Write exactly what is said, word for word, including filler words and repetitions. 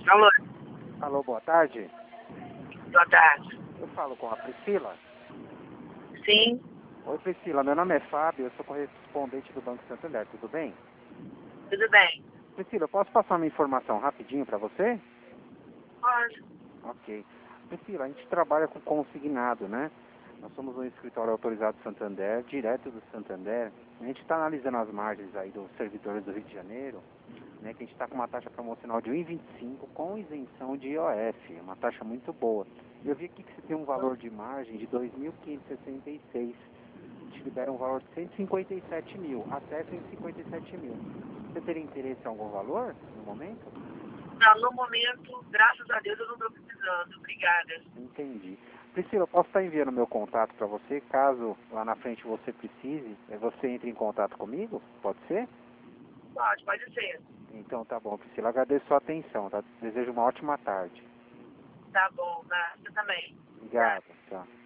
Alô, Alô, boa tarde. boa tarde. Eu falo com a Priscila. Sim, Oi, Priscila, meu nome é Fábio, eu sou correspondente do Banco Santander, tudo bem? tudo bem? Priscila, eu posso passar uma informação rapidinho para você? Pode. Ok. Priscila, a gente trabalha com consignado, né? Nós somos um escritório autorizado do Santander, direto do Santander. A gente está analisando as margens aí dos servidores do Rio de Janeiro, né? Que a gente está com uma taxa promocional de um vírgula vinte e cinco com isenção de I O F, uma taxa muito boa. E eu vi aqui que você tem um valor de margem de dois mil quinhentos e sessenta e seis. Te libera um valor de cento e cinquenta e sete mil, até cento e cinquenta e sete mil. Você teria interesse em algum valor no momento? Não, no momento, graças a Deus, eu não estou precisando. Obrigada. Entendi. Priscila, eu posso estar enviando meu contato para você, caso lá na frente você precise, eh, você entre em contato comigo? Pode ser? Pode, pode ser. Então tá bom, Priscila, agradeço a sua atenção, tá? Desejo uma ótima tarde. Tá bom, tá? Você também. Tá. Obrigado, tchau.